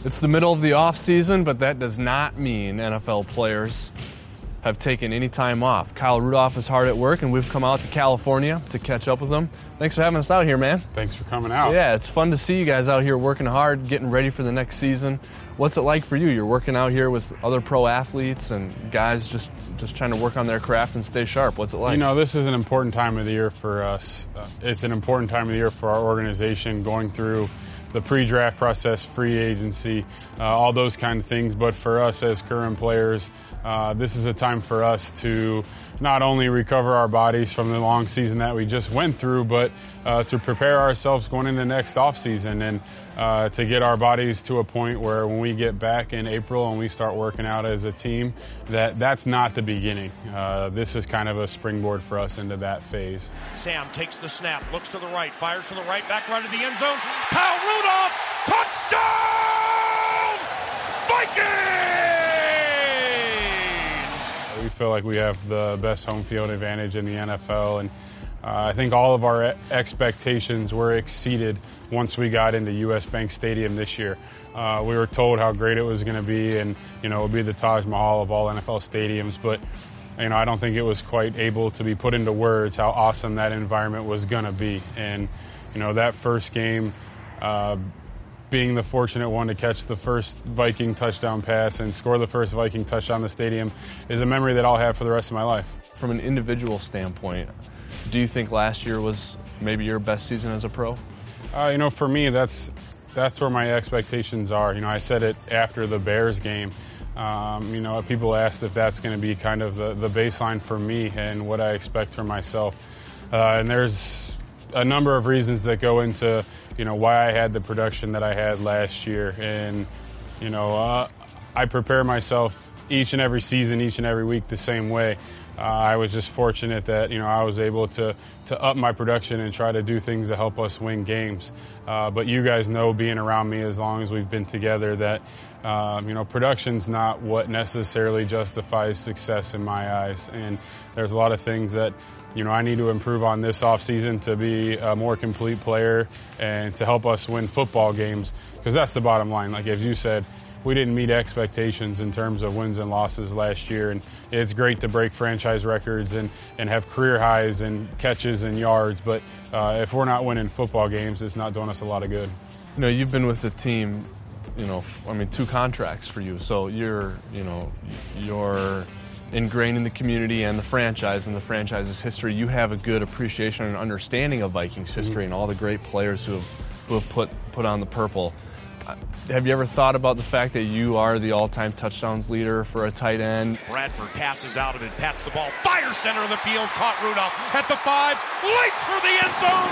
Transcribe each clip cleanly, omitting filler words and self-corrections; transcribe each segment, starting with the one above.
It's the middle of the off season, but that does not mean NFL players have taken any time off. Kyle Rudolph is hard at work, and we've come out to California to catch up with him. Thanks for having us out here, man. Thanks for coming out. Yeah, it's fun to see you guys out here working hard, getting ready for the next season. What's it like for you? You're working out here with other pro athletes and guys just trying to work on their craft and stay sharp. What's it like? You know, this is an important time of the year for us. It's an important time of the year for our organization, going through the pre-draft process, free agency, all those kind of things. But for us as current players, this is a time for us to not only recover our bodies from the long season that we just went through, but to prepare ourselves going into the next off season and to get our bodies to a point where when we get back in April and we start working out as a team, that's not the beginning. This is kind of a springboard for us into that phase. Sam takes the snap, looks to the right, fires to the right, back right of the end zone. Kyle Rudolph, touchdown! Vikings! We feel like we have the best home field advantage in the NFL, and I think all of our expectations were exceeded once we got into US Bank Stadium this year. We were told how great it was going to be, and it would be the Taj Mahal of all NFL stadiums, but I don't think it was quite able to be put into words how awesome that environment was going to be. And that first game, being the fortunate one to catch the first Viking touchdown pass and score the first Viking touchdown in the stadium is a memory that I'll have for the rest of my life. From an individual standpoint, do you think last year was maybe your best season as a pro? For me, that's where my expectations are. I said it after the Bears game. People asked if that's going to be kind of the baseline for me and what I expect for myself. And there's a number of reasons that go into why I had the production that I had last year. And I prepare myself each and every season, each and every week the same way. I was just fortunate that I was able to up my production and try to do things to help us win games. But you guys know, being around me as long as we've been together, that production's not what necessarily justifies success in my eyes. And there's a lot of things that I need to improve on this offseason to be a more complete player and to help us win football games, because that's the bottom line. Like as you said, we didn't meet expectations in terms of wins and losses last year, and it's great to break franchise records and have career highs and catches and yards, but if we're not winning football games, it's not doing us a lot of good. You've been with the team, 2 contracts for you, so you're ingrained in the community and the franchise's history. You have a good appreciation and understanding of Vikings history and all the great players who have put on the purple. Have you ever thought about the fact that you are the all-time touchdowns leader for a tight end? Bradford passes out of it, pats the ball, fires center of the field, caught Rudolph at the 5, leaps for the end zone,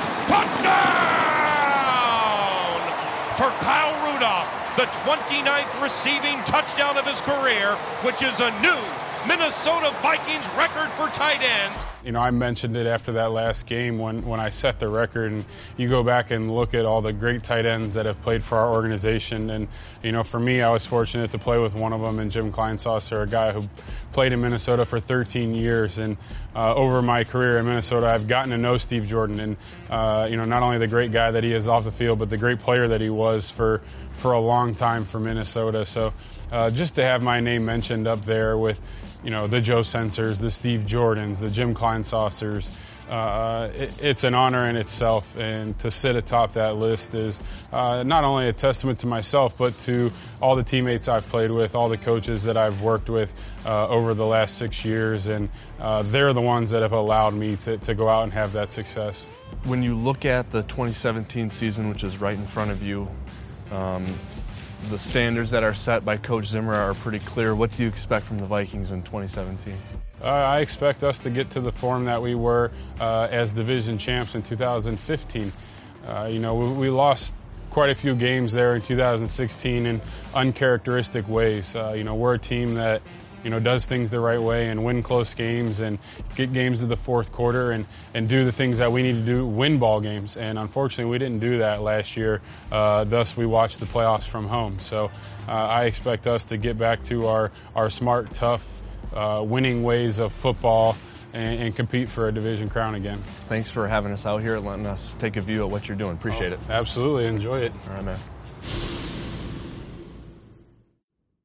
touchdown! For Kyle Rudolph, the 29th receiving touchdown of his career, which is a new Minnesota Vikings record for tight ends. I mentioned it after that last game when I set the record, and you go back and look at all the great tight ends that have played for our organization. And, for me, I was fortunate to play with one of them, and Jim Kleinsasser, a guy who played in Minnesota for 13 years. And over my career in Minnesota, I've gotten to know Steve Jordan, and, not only the great guy that he is off the field, but the great player that he was for a long time for Minnesota. So just to have my name mentioned up there with, the Joe Sensors, the Steve Jordans, the Jim Kleinsassers, it's an honor in itself. And to sit atop that list is not only a testament to myself, but to all the teammates I've played with, all the coaches that I've worked with over the last 6 years. And they're the ones that have allowed me to go out and have that success. When you look at the 2017 season, which is right in front of you, the standards that are set by Coach Zimmer are pretty clear. What do you expect from the Vikings in 2017? I expect us to get to the form that we were as division champs in 2015. We lost quite a few games there in 2016 in uncharacteristic ways. We're a team that does things the right way and win close games and get games to the fourth quarter and do the things that we need to do, win ball games. And unfortunately, we didn't do that last year. Thus, we watched the playoffs from home. So I expect us to get back to our smart, tough, winning ways of football and compete for a division crown again. Thanks for having us out here and letting us take a view at what you're doing. Appreciate it. Absolutely. Enjoy it. All right, man.